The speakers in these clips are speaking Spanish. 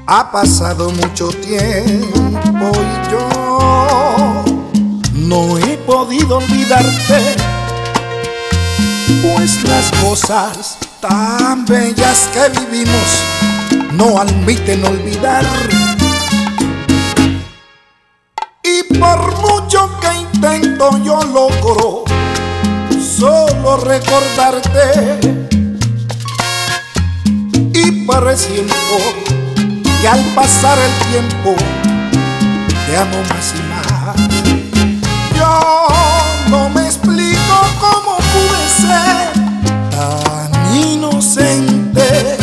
Ha pasado mucho tiempo y yo no he podido olvidarte, pues las cosas tan bellas que vivimos no admiten olvidar. Y por mucho que intento yo logro solo recordarte, y presiento que al pasar el tiempo te amo más y más. Yo no me explico cómo pude ser tan inocente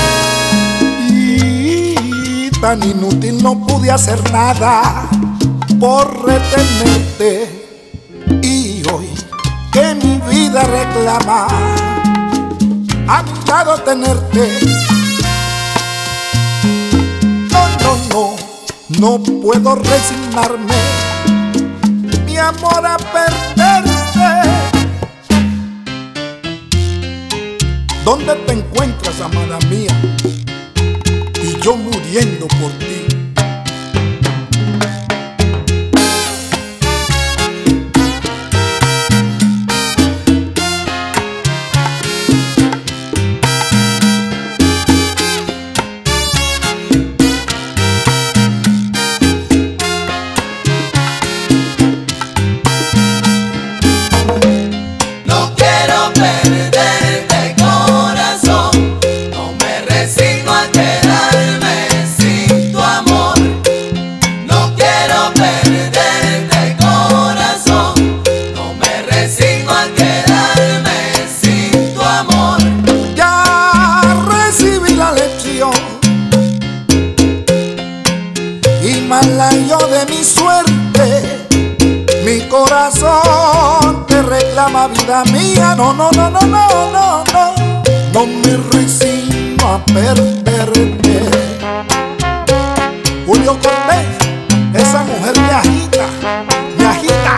y tan inútil, no pude hacer nada por retenerte. Y hoy que mi vida reclama a mi lado tenerte, no puedo resignarme, mi amor, a perderte. ¿Dónde te encuentras, amada mía? Y yo muriendo por ti. Malayo de mi suerte, mi corazón te reclama, vida mía. No, no, no, no, no, no, no, no me resigno a perderte. Julio Cortés, esa mujer me agita, me agita.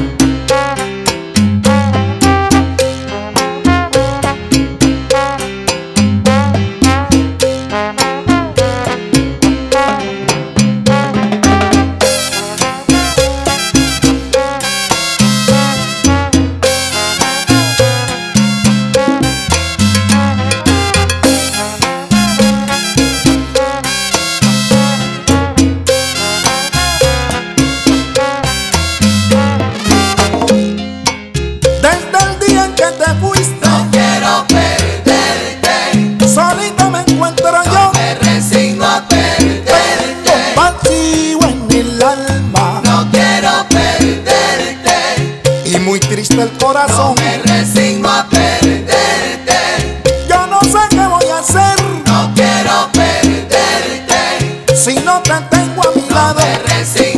Solito me encuentro yo, no me resigno a perderte. Con vacío en el alma, no quiero perderte. Y muy triste el corazón, no me resigno a perderte. Yo no sé qué voy a hacer, no quiero perderte. Si no te tengo a mi lado, me resigno.